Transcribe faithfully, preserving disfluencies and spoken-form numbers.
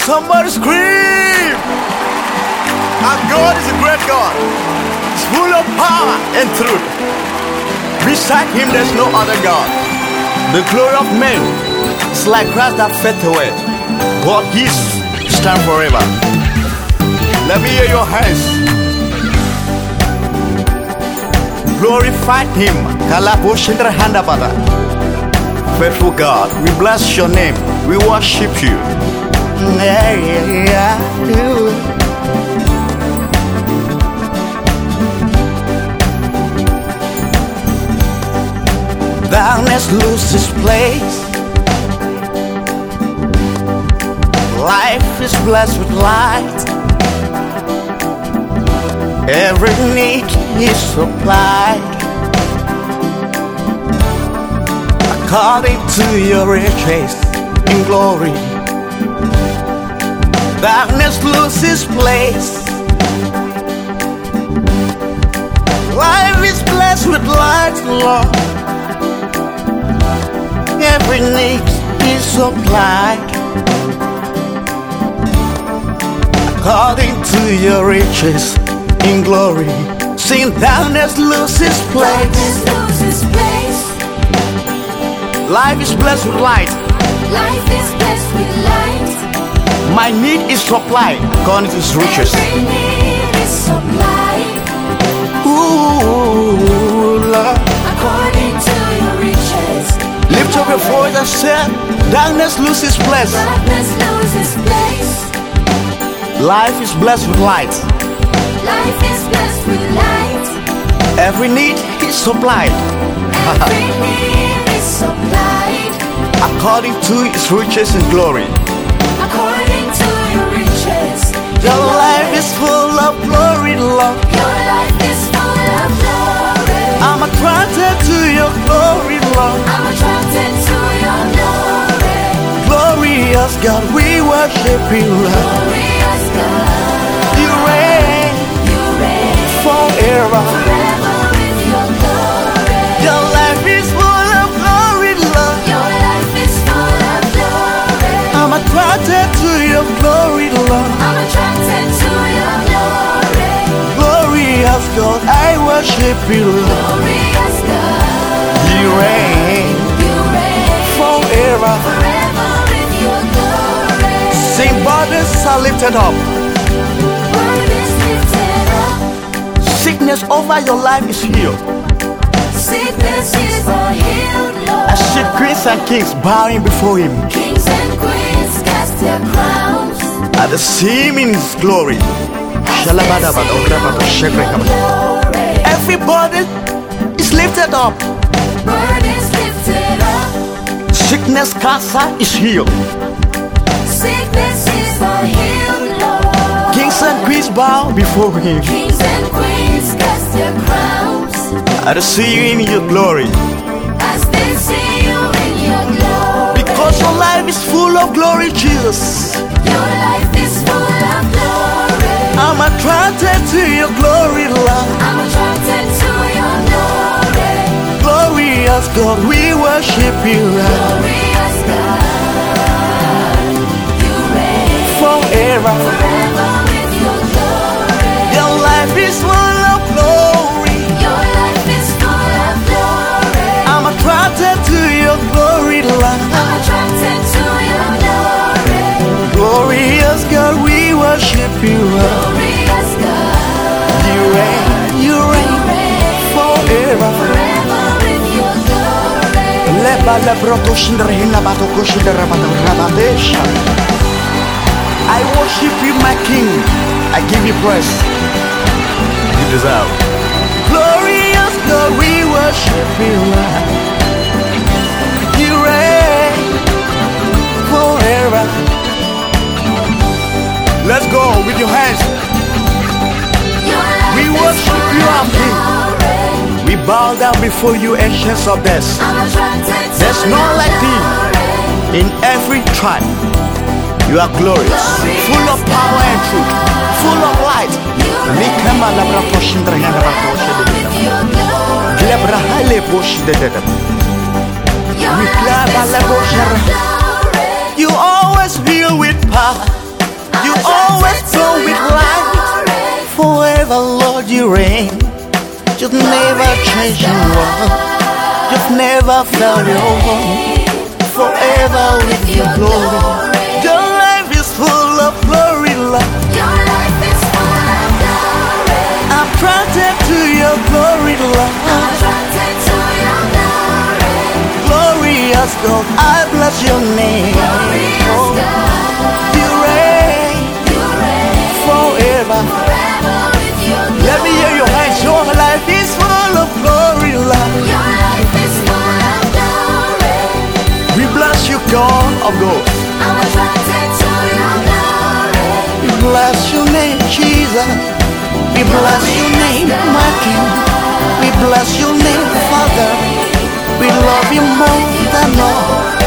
Somebody scream! Our God is a great God. He's full of power and truth. Beside him there's no other God. The glory of men is like grass that fades away, but his stand forever. Let me hear your hands. Glorify him. Faithful God, we bless your name. We worship you. Darkness loses place. Life is blessed with light. Every need is supplied according to your riches in glory. Darkness loses place. Life is blessed with light, Lord. Every need is supplied according to your riches in glory. Sing, darkness loses place. Darkness loses place. Life is blessed with light. Life is blessed with light. My need is supplied according to his riches. Every need is supplied. Ooh, Lord. According to your riches. Lift up your voice and say, darkness loses place. Darkness loses place. Life is blessed with light. Life is blessed with light. Every need is supplied. Every need is supplied. According to his riches and glory. According to your riches. Your life is full of glory, Lord. Your life is full of glory. I'm attracted to your glory, Lord. I'm attracted to your glory. Glorious God, we worship you, Lord. Glorious God. You reign You reign forever. forever with your glory. Your life is full of glory, Lord. Your life is full of glory. I'm attracted to your glory, Lord. I'm attracted to your glory. Glorious God, I worship you, Lord. Glorious God. You reign You reign forever. forever with your glory. Sing, burdens are lifted up. Word is lifted up. Sickness over your life is healed. Sickness is all healed, Lord. I see queens and kings bowing before him. Kings and queens cast their crowns. At the see him in his glory. Everybody is lifted up. Word is lifted up. Sickness, cancer is healed. Sickness is all healed, Lord. Kings and queens bow before him. Kings and queens cast their crowns At the see you in your glory. as they see you in your glory. Because your life is full of glory, Jesus. Your life is full of glory. I'm attracted to your glory, Lord. I'm attracted to your glory. Glorious God, we worship you, Lord. Glorious God. You reign Forever. forever with your glory. Your life is full of glory. Your life is full of glory. I'm attracted to your glory, Lord. I'm attracted to your glory. Glorious God, we worship you, Lord. Glorious God. You reign, you You reign reign forever. forever with your glory. Leba lebroto shindrehina batoko shinderabato rabadesha. I worship you, my King. I give you praise. You deserve. Glorious God, we worship you, Lord. You reign forever. Let's go with your hands. Your life We is worship full you, of our King. glory. We bow down before you, ancients of death. I'm attracted to There's your none like thee. glory. In every tribe, you are glorious, full of power and truth, full of light. Mikama labra poshindra yana batoshe de. With your glory. Lebra hale poshi de de. Your Mikla life is bala full boshara. of glory. You always heal with power. God you reign. You've never changed your word. You've never failed your home. Forever with your glory. Your life is full of glory, Lord. Your life is full of glory. I'm attracted to your glory, Lord. Attracted to your glory. Glorious God, I bless your name. Glorious God. You reign You reign forever. forever with your glory. Let me hear your hands. Your life is full of glory, Lord. Your life is full of glory. We bless you, God of God. I'm attracted to your glory. We bless your name, Jesus. We bless your name, my King. We bless your name, Father. We love you more than all.